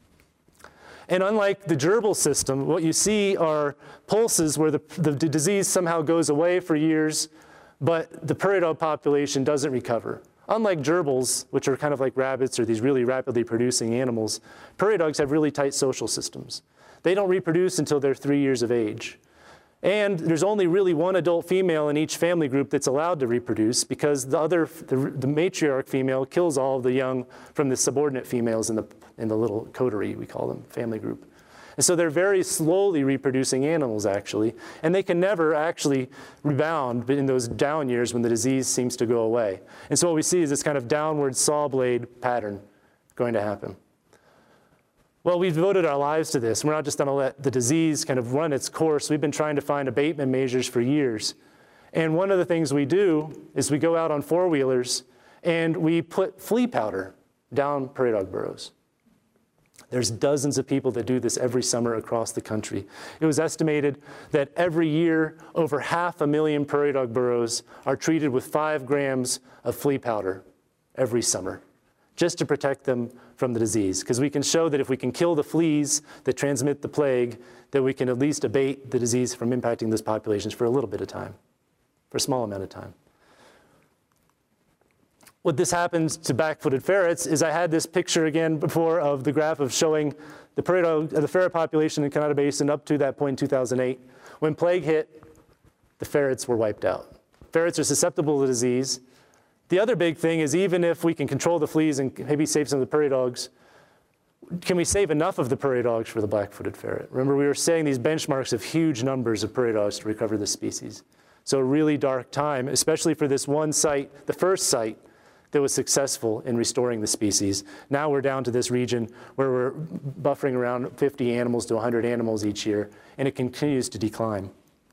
And unlike the gerbil system, what you see are pulses where the disease somehow goes away for years, but the prairie dog population doesn't recover. Unlike gerbils, which are kind of like rabbits or these really rapidly producing animals, prairie dogs have really tight social systems. They don't reproduce until they're 3 years of age. And there's only really 1 adult female in each family group that's allowed to reproduce because the matriarch female kills all of the young from the subordinate females in the little coterie, we call them, family group. And so they're very slowly reproducing animals, actually, and they can never actually rebound in those down years when the disease seems to go away. And so what we see is this kind of downward saw blade pattern going to happen. Well, we've devoted our lives to this. We're not just going to let the disease kind of run its course. We've been trying to find abatement measures for years. And one of the things we do is we go out on four-wheelers and we put flea powder down prairie dog burrows. There's dozens of people that do this every summer across the country. It was estimated that every year, over 500,000 prairie dog burrows are treated with 5 grams of flea powder every summer, just to protect them from the disease. Because we can show that if we can kill the fleas that transmit the plague, that we can at least abate the disease from impacting those populations for a little bit of time, for a small amount of time. what this happens to black-footed ferrets is I had this picture again before of the graph of showing the ferret population in Kanata Basin up to that point in 2008. When plague hit, the ferrets were wiped out. Ferrets are susceptible to disease. The other big thing is even if we can control the fleas and maybe save some of the prairie dogs, can we save enough of the prairie dogs for the black-footed ferret? Remember, we were setting these benchmarks of huge numbers of prairie dogs to recover this species. So a really dark time, especially for this one site, the first site that was successful in restoring the species. Now we're down to this region where we're buffering around 50 animals to 100 animals each year, and it continues to decline.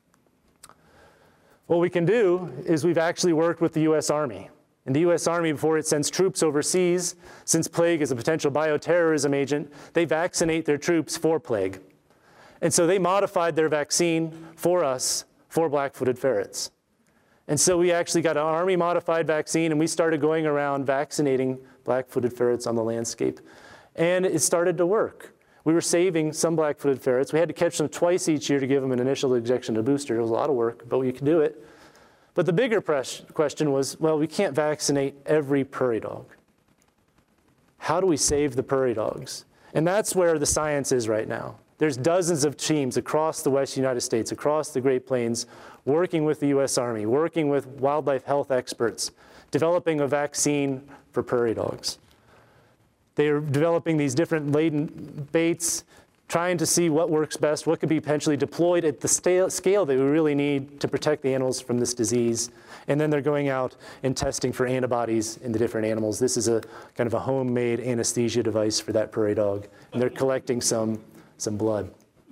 What we can do is we've actually worked with the US Army. And the US Army, before it sends troops overseas, since plague is a potential bioterrorism agent, they vaccinate their troops for plague. And so they modified their vaccine for us for black-footed ferrets. And so we actually got an Army-modified vaccine, and we started going around vaccinating black-footed ferrets on the landscape. And it started to work. We were saving some black-footed ferrets. We had to catch them twice each year to give them an initial injection to booster. It was a lot of work, but we could do it. But the bigger question was, well, we can't vaccinate every prairie dog. How do we save the prairie dogs? And that's where the science is right now. There's dozens of teams across the West United States, across the Great Plains, working with the US Army, working with wildlife health experts, developing a vaccine for prairie dogs. They are developing these different laden baits, trying to see what works best, what could be potentially deployed at the scale that we really need to protect the animals from this disease. And then they're going out and testing for antibodies in the different animals. This is a kind of a homemade anesthesia device for that prairie dog. And they're collecting some blood.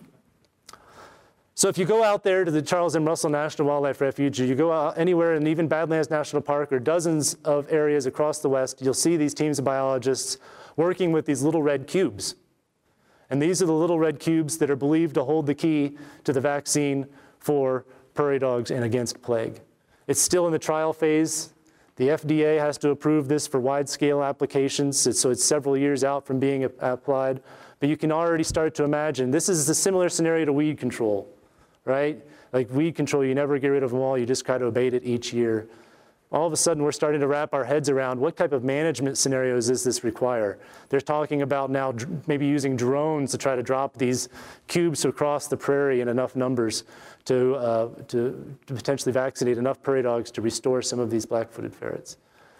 So if you go out there to the Charles M. Russell National Wildlife Refuge, or you go out anywhere in even Badlands National Park or dozens of areas across the West, you'll see these teams of biologists working with these little red cubes. And these are the little red cubes that are believed to hold the key to the vaccine for prairie dogs and against plague. It's still in the trial phase. The FDA has to approve this for wide-scale applications, so it's several years out from being applied. But you can already start to imagine, this is a similar scenario to weed control, right? Like weed control, you never get rid of them all, you just try to abate it each year. All of a sudden, we're starting to wrap our heads around what type of management scenarios does this require? They're talking about now maybe using drones to try to drop these cubes across the prairie in enough numbers to potentially vaccinate enough prairie dogs to restore some of these black-footed ferrets.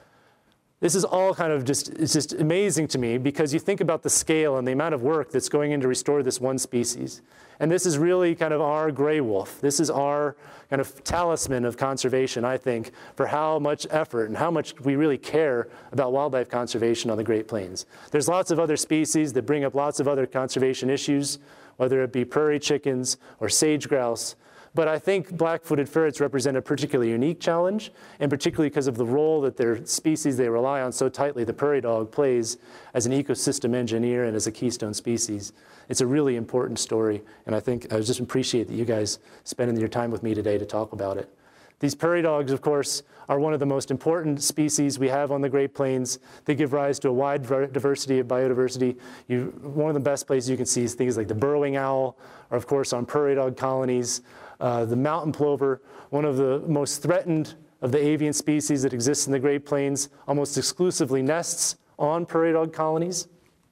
This is all kind of it's just amazing to me because you think about the scale and the amount of work that's going in to restore this one species. And this is really kind of our gray wolf. This is our kind of talisman of conservation, I think, for how much effort and how much we really care about wildlife conservation on the Great Plains. There's lots of other species that bring up lots of other conservation issues, whether it be prairie chickens or sage grouse. But I think black-footed ferrets represent a particularly unique challenge, and particularly because of the role that their species they rely on so tightly, the prairie dog plays as an ecosystem engineer and as a keystone species. It's a really important story, and I just appreciate that you guys spending your time with me today to talk about it. These prairie dogs, of course, are one of the most important species we have on the Great Plains. They give rise to a wide diversity of biodiversity. One of the best places you can see is things like the burrowing owl, or of course on prairie dog colonies. The mountain plover, one of the most threatened of the avian species that exists in the Great Plains, almost exclusively nests on prairie dog colonies.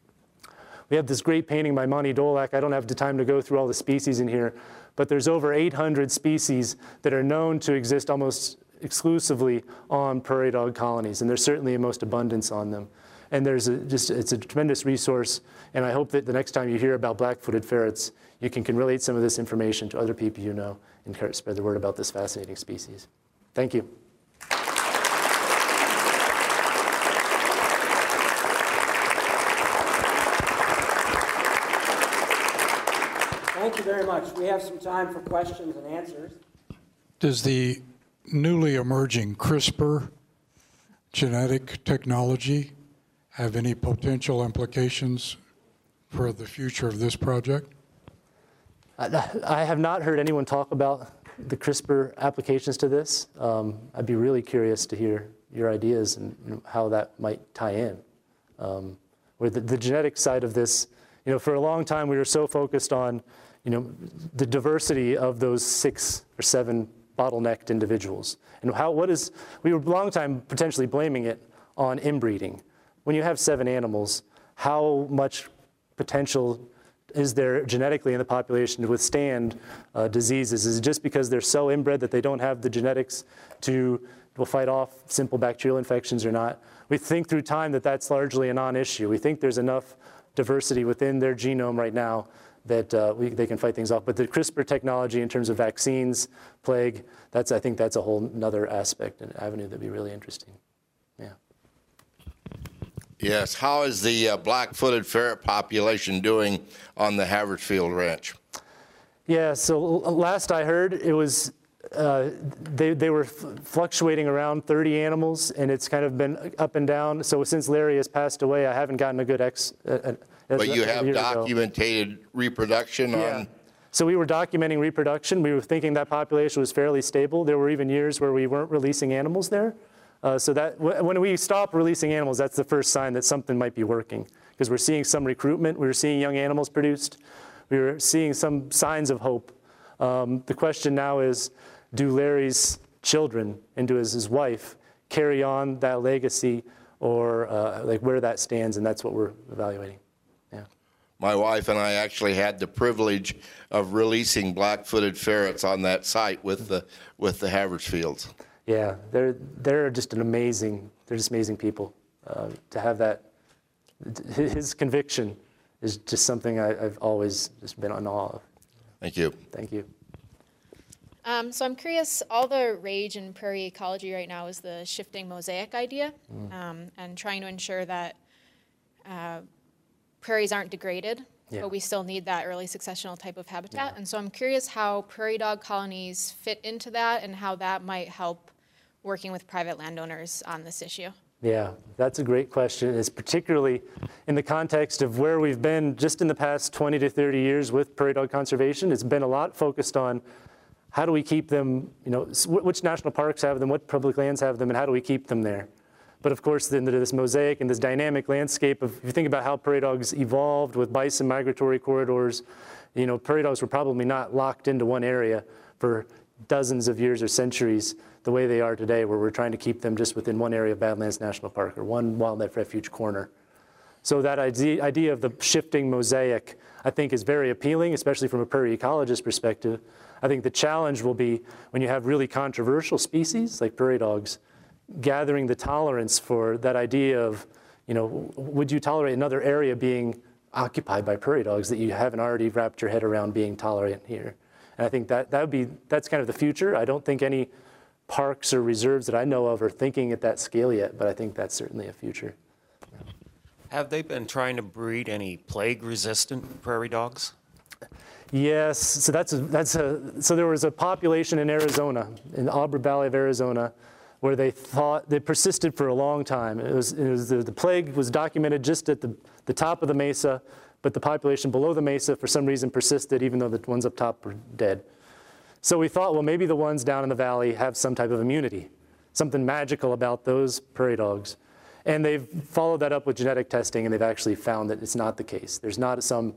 We have this great painting by Monty Dolak. I don't have the time to go through all the species in here, but there's over 800 species that are known to exist almost exclusively on prairie dog colonies, and there's certainly the most abundance on them. And it's a tremendous resource, and I hope that the next time you hear about black-footed ferrets, you can relate some of this information to other people you know and spread the word about this fascinating species. Thank you. Thank you very much. We have some time for questions and answers. Does the newly emerging CRISPR genetic technology have any potential implications for the future of this project? I have not heard anyone talk about the CRISPR applications to this. I'd be really curious to hear your ideas and how that might tie in. Where the genetic side of this, for a long time we were so focused on, the diversity of those 6 or 7 bottlenecked individuals. And we were a long time potentially blaming it on inbreeding. When you have 7 animals, how much potential is there genetically in the population to withstand diseases? Is it just because they're so inbred that they don't have the genetics to fight off simple bacterial infections or not? We think through time that that's largely a non-issue. We think there's enough diversity within their genome right now that they can fight things off. But the CRISPR technology in terms of vaccines, plague, I think that's a whole other aspect and avenue that'd be really interesting. Yeah. Yes. How is the black-footed ferret population doing on the Haverfield Ranch? Yeah, so last I heard, it was they were fluctuating around 30 animals, and it's kind of been up and down. So since Larry has passed away, I haven't gotten a good But you have documented reproduction on? So we were documenting reproduction. We were thinking that population was fairly stable. There were even years where we weren't releasing animals there. So that when we stop releasing animals, that's the first sign that something might be working, because we're seeing some recruitment. We were seeing young animals produced. We were seeing some signs of hope. The question now is, do Larry's children and do his wife carry on that legacy, or like where that stands? And that's what we're evaluating. Yeah. My wife and I actually had the privilege of releasing black-footed ferrets on that site with the Haverfields. Yeah, they're just amazing people. To have that, his conviction is just something I've always just been in awe of. Thank you. Thank you. So I'm curious, all the rage in prairie ecology right now is the shifting mosaic idea, and trying to ensure that prairies aren't degraded, but we still need that early successional type of habitat. And so I'm curious how prairie dog colonies fit into that and how that might help working with private landowners on this issue. Yeah, that's a great question. It's particularly in the context of where we've been just in the past 20 to 30 years with prairie dog conservation. It's been a lot focused on how do we keep them, which national parks have them, what public lands have them, and how do we keep them there? But of course, then this mosaic and this dynamic landscape of, if you think about how prairie dogs evolved with bison migratory corridors, prairie dogs were probably not locked into one area for dozens of years or centuries the way they are today, where we're trying to keep them just within one area of Badlands National Park or one wildlife refuge corner. So that idea of the shifting mosaic, I think, is very appealing, especially from a prairie ecologist perspective. I think the challenge will be when you have really controversial species like prairie dogs, gathering the tolerance for that idea of, would you tolerate another area being occupied by prairie dogs that you haven't already wrapped your head around being tolerant here? And I think that's kind of the future. I don't think any parks or reserves that I know of are thinking at that scale yet, but I think that's certainly a future. Have they been trying to breed any plague-resistant prairie dogs? Yes, so so there was a population in Arizona, in the Auburn Valley of Arizona, where they thought they persisted for a long time. The plague was documented just at the top of the mesa, but the population below the mesa for some reason persisted, even though the ones up top were dead. So we thought, well, maybe the ones down in the valley have some type of immunity, something magical about those prairie dogs. And they've followed that up with genetic testing, and they've actually found that it's not the case. There's not some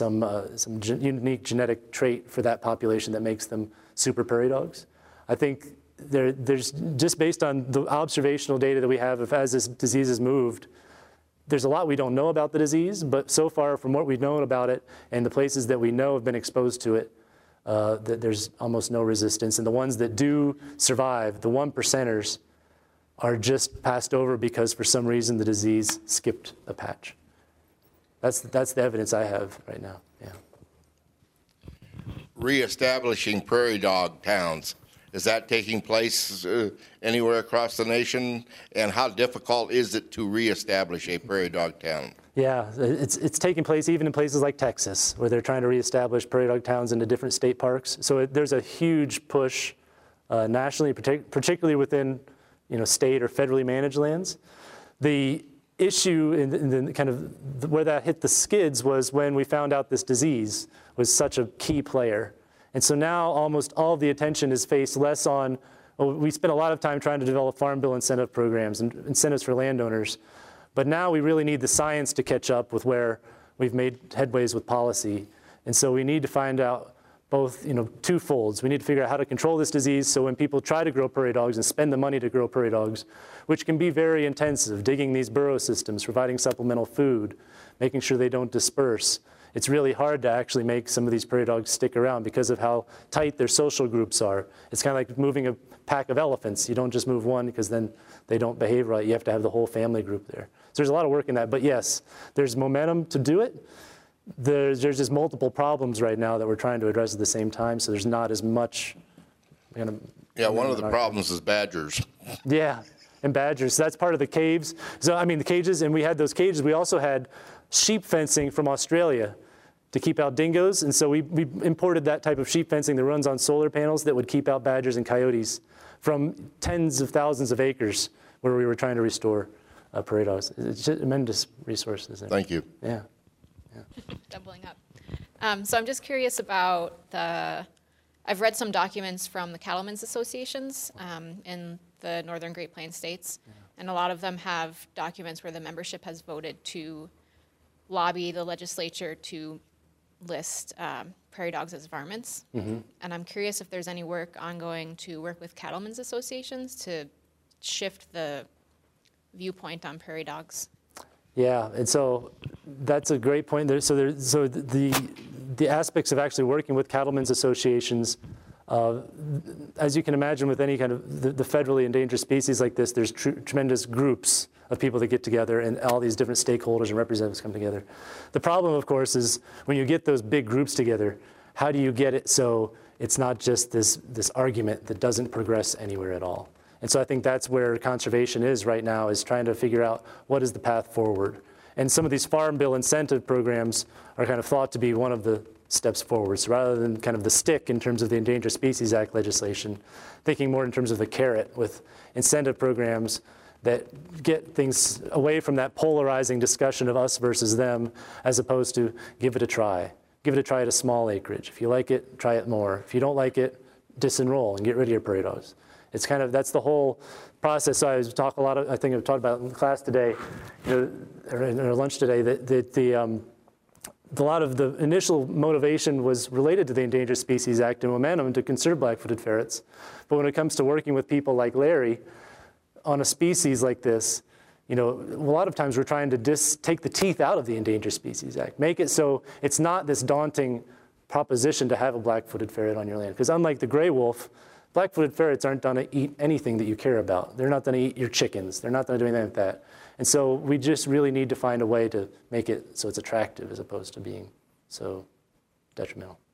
unique genetic trait for that population that makes them super prairie dogs. I think there's just based on the observational data that we have of as this disease has moved, there's a lot we don't know about the disease, but so far from what we've known about it and the places that we know have been exposed to it, that there's almost no resistance. And the ones that do survive, the 1%ers, are just passed over because for some reason the disease skipped a patch. That's the evidence I have right now, yeah. Reestablishing prairie dog towns, is that taking place anywhere across the nation? And how difficult is it to reestablish a prairie dog town? Yeah, it's taking place even in places like Texas, where they're trying to reestablish prairie dog towns into different state parks. So there's a huge push nationally, particularly within state or federally managed lands. The issue in kind of where that hit the skids was when we found out this disease was such a key player. And so now almost all of the attention is faced less on, we spent a lot of time trying to develop farm bill incentive programs and incentives for landowners. But now we really need the science to catch up with where we've made headways with policy. And so we need to find out both, twofolds. We need to figure out how to control this disease so when people try to grow prairie dogs and spend the money to grow prairie dogs, which can be very intensive, digging these burrow systems, providing supplemental food, making sure they don't disperse. It's really hard to actually make some of these prairie dogs stick around because of how tight their social groups are. It's kind of like moving a pack of elephants. You don't just move one because then they don't behave right. You have to have the whole family group there. So there's a lot of work in that. But yes, there's momentum to do it. There's just multiple problems right now that we're trying to address at the same time, so there's not as much. Yeah, one of the problems is badgers. Yeah, and badgers. So that's part of the caves. So, the cages, and we had those cages. We also had sheep fencing from Australia to keep out dingoes, and so we imported that type of sheep fencing that runs on solar panels that would keep out badgers and coyotes from tens of thousands of acres where we were trying to restore prairie dogs. It's just tremendous resources there. Thank you. Yeah. Doubling up. So I'm just curious about I've read some documents from the cattlemen's associations in the northern Great Plains states, and a lot of them have documents where the membership has voted to lobby the legislature to list prairie dogs as varmints. And I'm curious if there's any work ongoing to work with cattlemen's associations to shift the viewpoint on prairie dogs. Yeah, and so that's a great point. So the aspects of actually working with cattlemen's associations, as you can imagine with any kind of the federally endangered species like this, there's tremendous groups of people that get together and all these different stakeholders and representatives come together. The problem, of course, is when you get those big groups together, how do you get it so it's not just this argument that doesn't progress anywhere at all? And so I think that's where conservation is right now, is trying to figure out what is the path forward. And some of these farm bill incentive programs are kind of thought to be one of the steps forward. So rather than kind of the stick in terms of the Endangered Species Act legislation, thinking more in terms of the carrot with incentive programs that get things away from that polarizing discussion of us versus them, as opposed to give it a try. Give it a try at a small acreage. If you like it, try it more. If you don't like it, disenroll and get rid of your prairie dogs. It's kind of, that's the whole process. So I talk a lot of, I think I've talked about in class today, or in our lunch today, that a lot of the initial motivation was related to the Endangered Species Act and momentum to conserve black-footed ferrets. But when it comes to working with people like Larry on a species like this, a lot of times we're trying to take the teeth out of the Endangered Species Act, make it so it's not this daunting proposition to have a black-footed ferret on your land. Because unlike the gray wolf, black-footed ferrets aren't going to eat anything that you care about. They're not going to eat your chickens. They're not going to do anything like that. And so we just really need to find a way to make it so it's attractive as opposed to being so detrimental.